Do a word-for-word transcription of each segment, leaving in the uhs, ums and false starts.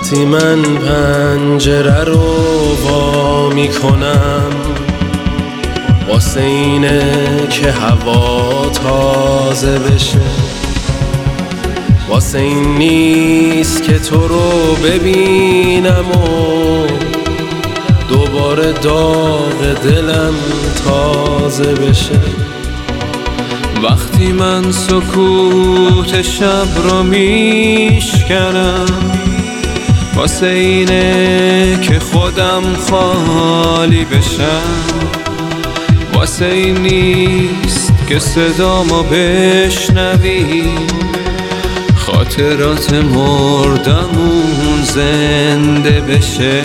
وقتی من پنجره رو وا میکنم واسه اینه که هوا تازه بشه، واسه این نیست که تو رو ببینم و دوباره داغ دلم تازه بشه. وقتی من سکوت شب رو میشکنم واسه اینه که خودم خالی بشم، واسه این نیست که صدامو بشنوی خاطرات مردمون زنده بشه.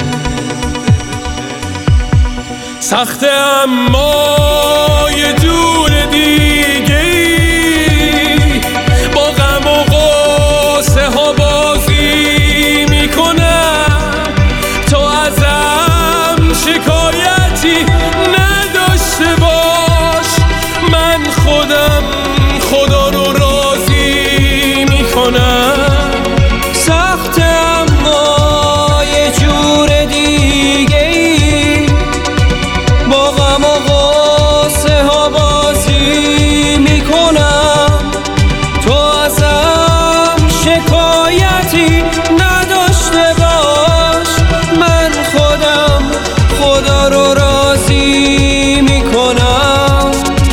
سخته اما یه جور دیگه ای با غم و غصه ها بازی میکنم، تو ازم شکایتی نداشته باش، من خودم خدا رو راضی میکنم. سخته اما یه جور دیگه ای با غم و غصه ها بازی میکنم، تو ازم شکایتی نداشته باش، من خودم خدا رو راضی میکنم.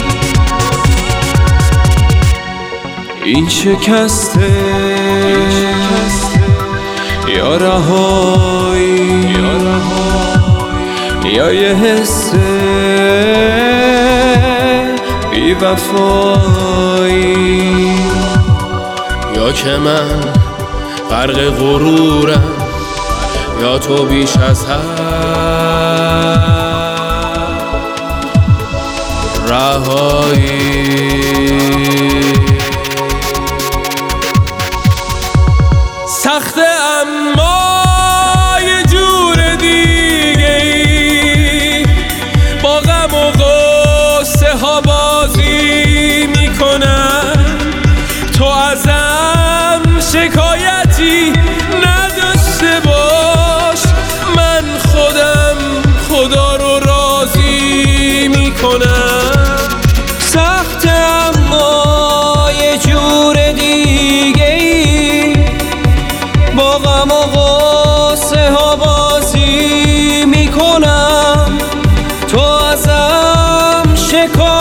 این شکسته یا رهایی یا یه حس بی وفایی، یا که من غرق غرورم یا تو بیش از هر رهایی. سخته اما یه جور دیگه ای با غم و غصه ها بازی میکنم، تو ازم شکایتی نداشته باش، من خودم خدا رو راضی میکنم. سخته اما یه جور دیگه ای با غم و غصه ها بازی میکنم، تو ازم شکایتی